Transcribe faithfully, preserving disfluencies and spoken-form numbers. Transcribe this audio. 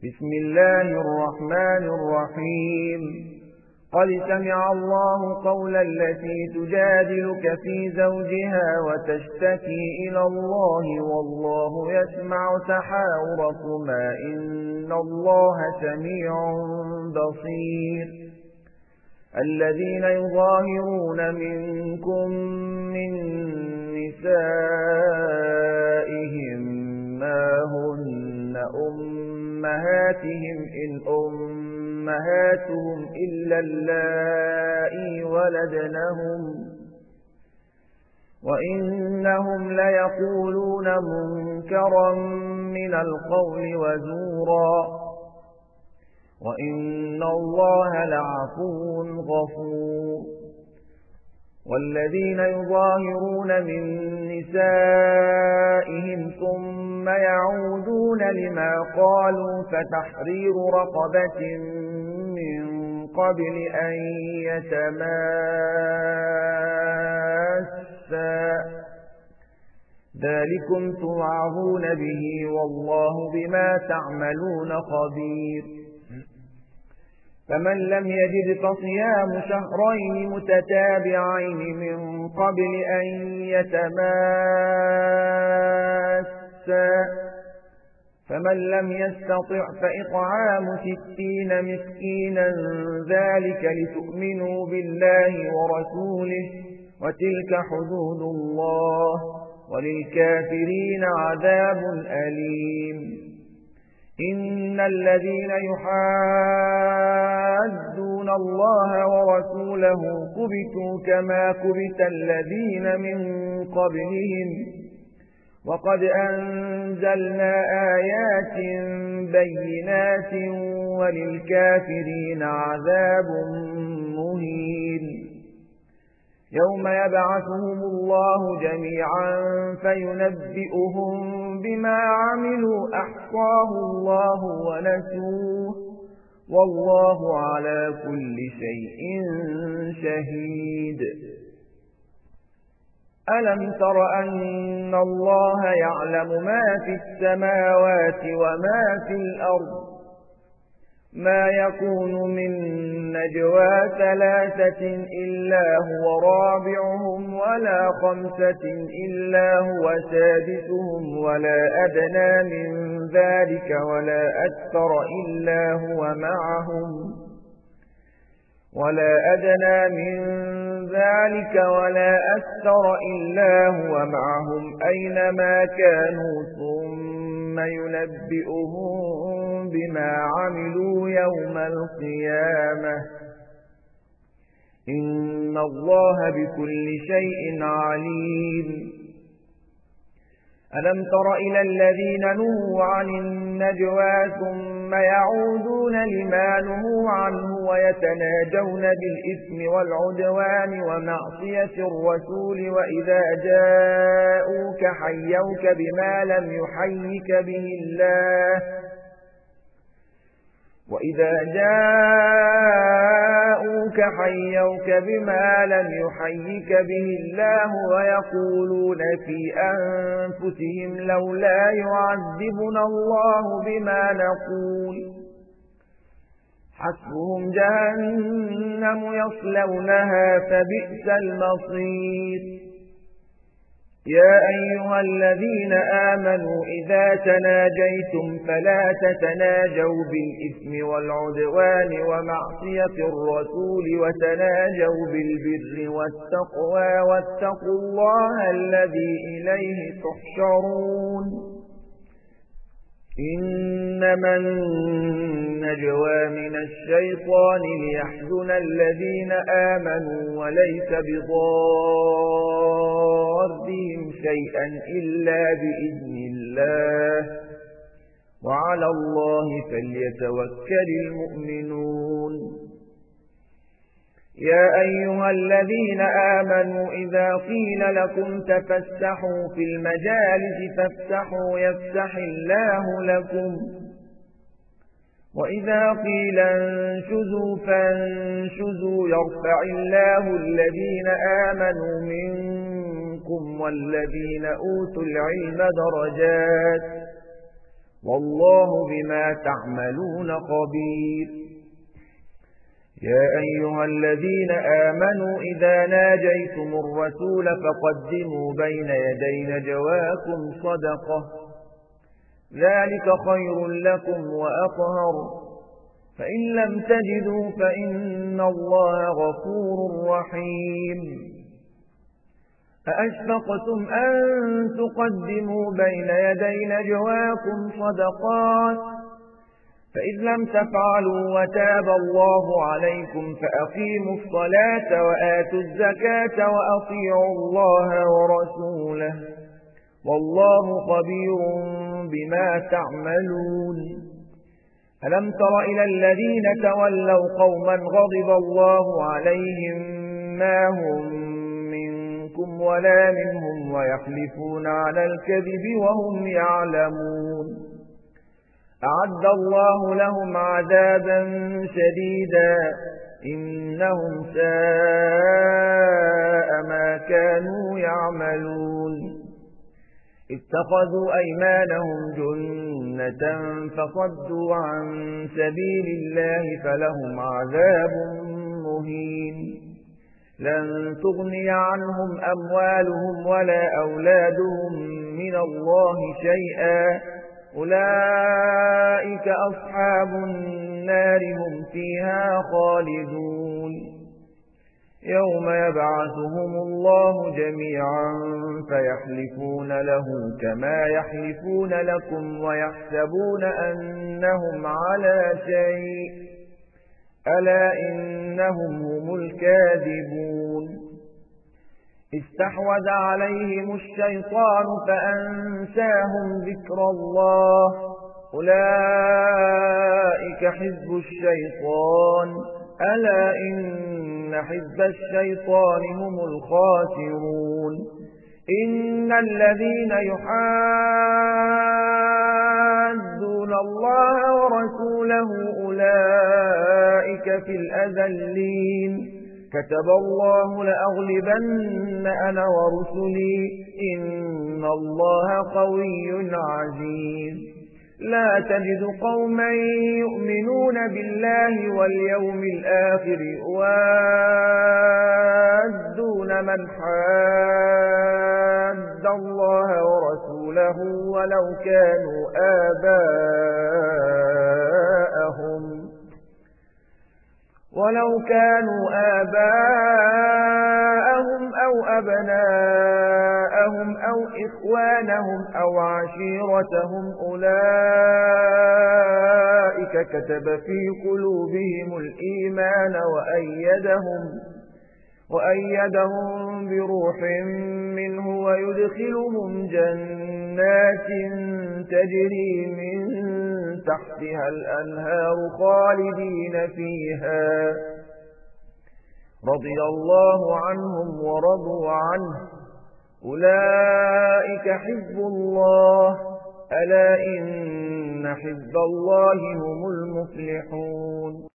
بسم الله الرحمن الرحيم قد سمع الله قول التي تجادلك في زوجها وتشتكي إلى الله والله يسمع تحاوركما إن الله سميع بصير. الذين يظاهرون منكم من نسائهم ما هن أمهاتهم إن أمهاتهم إلا اللائي ولدنهم وإنهم ليقولون منكرا من القول وزورا وإن الله لعفو غفور. والذين يظاهرون من نسائهم ثم يعودون لما قالوا فتحرير رقبة من قبل أن يتماسا ذلكم توعظون به والله بما تعملون خبير. فمن لم يجد فصيام شهرين متتابعين من قبل أن يتماسا فمن لم يستطع فإطعام ستين مسكينا ذلك لتؤمنوا بالله ورسوله وتلك حدود الله وللكافرين عذاب أليم. إن الذين يحادون الله ورسوله كبتوا كما كبت الذين من قبلهم وقد أنزلنا آيات بينات وللكافرين عذاب مهين. يوم يبعثهم الله جميعا فينبئهم بما عملوا أحصاه الله ونسوه والله على كل شيء شهيد. ألم تر أن الله يعلم ما في السماوات وما في الأرض ما يكون من نجوى ثلاثة إلا هو رابعهم ولا خمسة إلا هو سادسهم ولا أدنى من ذلك ولا أكثر إلا هو معهم ولا أدنى من ذلك ولا أكثر إلا هو معهم أينما كانوا ثم ينبئهم بما عملوا يوم القيامة إن الله بكل شيء عليم. ألم تر إلى الذين نهوا عن النجوى ثم يعودون لما نهوا عنه ويتناجون بالإثم والعدوان ومعصية الرسول وإذا جاءوك حيوك بما لم يحيك به الله وإذا جاءوك حيوك بما لم يحيك به الله ويقولون في أنفسهم لولا يعذبنا الله بما نقول حسبهم جهنم يصلونها فبئس المصير. يا أيها الذين آمنوا إذا تناجيتم فلا تتناجوا بالإثم والعدوان ومعصية الرسول وتناجوا بالبر والتقوى واتقوا الله الذي إليه تحشرون. إنما النجوى من الشيطان ليحزن الذين آمنوا وليس بضارهم شيئا إلا بإذن الله وعلى الله فليتوكل المؤمنون. يا أيها الذين آمنوا إذا قيل لكم تفسحوا في المجالس فافسحوا يفسح الله لكم وإذا قيل انشزوا فانشزوا يرفع الله الذين آمنوا منكم والذين أوتوا العلم درجات والله بما تعملون خبير. يا أيها الذين آمنوا إذا ناجيتم الرسول فقدموا بين يدي نجواكم صدقة، ذلك خير لكم وأطهر، فإن لم تجدوا فإن الله غفور رحيم. أأشفقتم أن تقدموا بين يدي نجواكم صدقات، فإذ لم تفعلوا وتاب الله عليكم فأقيموا الصلاة وآتوا الزكاة وأطيعوا الله ورسوله، والله خبير بما تعملون. ألم تر إلى الذين تولوا قوما غضب الله عليهم ما هم منكم ولا منهم ويحلفون على الكذب وهم يعلمون، أعد الله لهم عذابا شديدا إنهم ساء ما كانوا يعملون. اتخذوا أيمانهم جنة فصدوا عن سبيل الله فلهم عذاب مهين. لن تغني عنهم أموالهم ولا أولادهم من الله شيئا، أولئك أصحاب النار هم فيها خالدون. يوم يبعثهم الله جميعا فيحلفون له كما يحلفون لكم ويحسبون أنهم على شيء، ألا إنهم هم الكاذبون. استحوذ عليهم الشيطان فأنساهم ذكر الله، أولئك حزب الشيطان، ألا إن حزب الشيطان هم الخاسرون. إن الذين يحادون الله ورسوله أولئك في الأذلين، كتب الله لأغلبن أنا ورسلي إن الله قوي عزيز. لا تجد قوما يؤمنون بالله واليوم الآخر يوادون من حاد الله ورسوله ولو كانوا آباءهم ولو كانوا آباءهم أو أبناءهم أو إخوانهم أو عشيرتهم، أولئك كتب في قلوبهم الإيمان وأيدهم وأيدهم بروح منه ويدخلهم جنات تجري من تحتها الأنهار خالدين فيها، رضي الله عنهم ورضوا عنه، أولئك حزب الله، ألا إن حزب الله هم المفلحون.